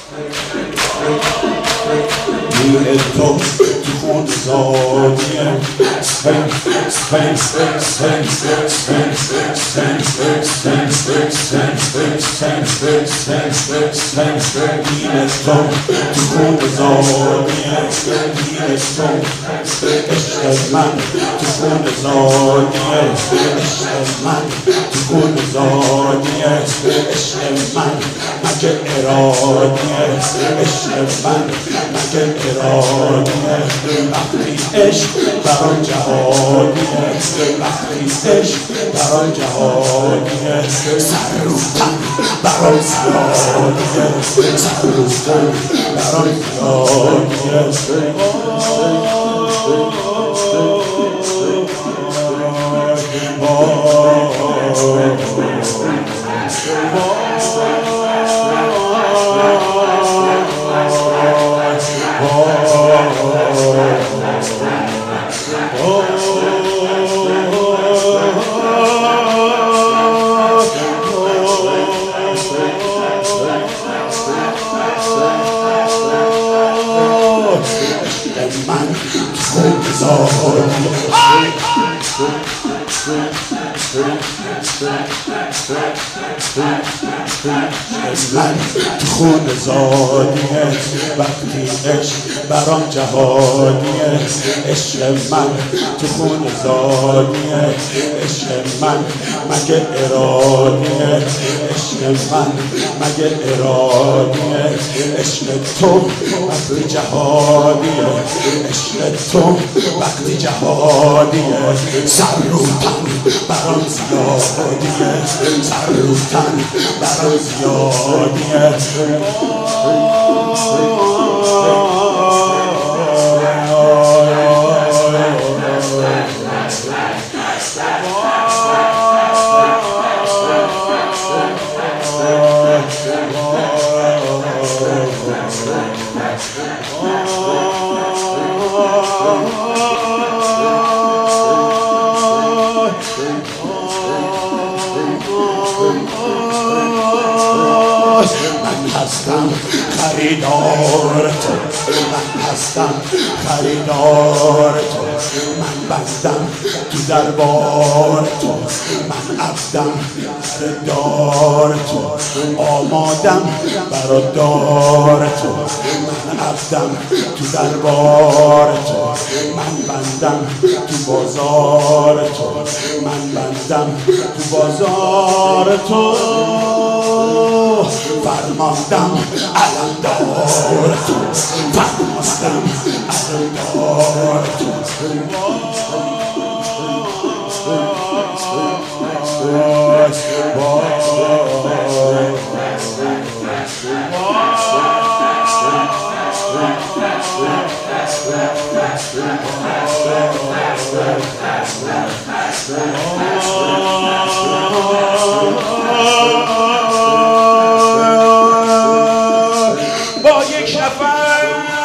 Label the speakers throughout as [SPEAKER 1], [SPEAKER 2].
[SPEAKER 1] روی تو تو خون زادیم دین تو تو خون زادیم دین تو عشق من تو خون زادیم عشق من تو خون زادیم عشق من مگه ارادیه عشق من مگه ارادیه وقتی عشق برای جهادیه وقتی عشق برای جهادیه سر رو تن برای زیادیه سر رو تن برای زیادیه من خوب زادی من تو خون زادیه وقتی عشق برام جهادیه عشق من تو خون زادیه عشق من مگه ارادیه عشق من مگه ارادیه عشق تو وقتی جهادیه عشق تو وقتی جهادیه سر رو تن برام زیادیه سر رو تن برام زیادیه من هستم خریدار تو من هستم خریدار تو من بستم تو دربار تو من عبدم دار تو آمادم برادار تو من عبدم تو دربار تو من بندم تو بازار تو من بندم تو بازار تو فرماندم علمدار تو فرماندم علمدار تو با یک نفر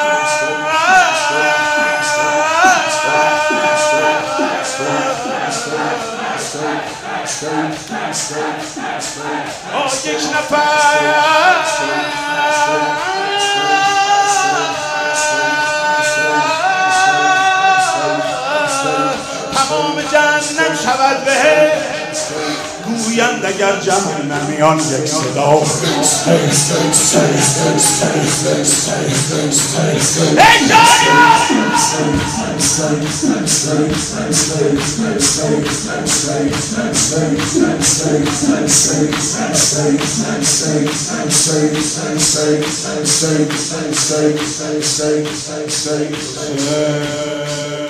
[SPEAKER 1] تمام جهنم شود به گویند اگر جهنمیان یک صدا say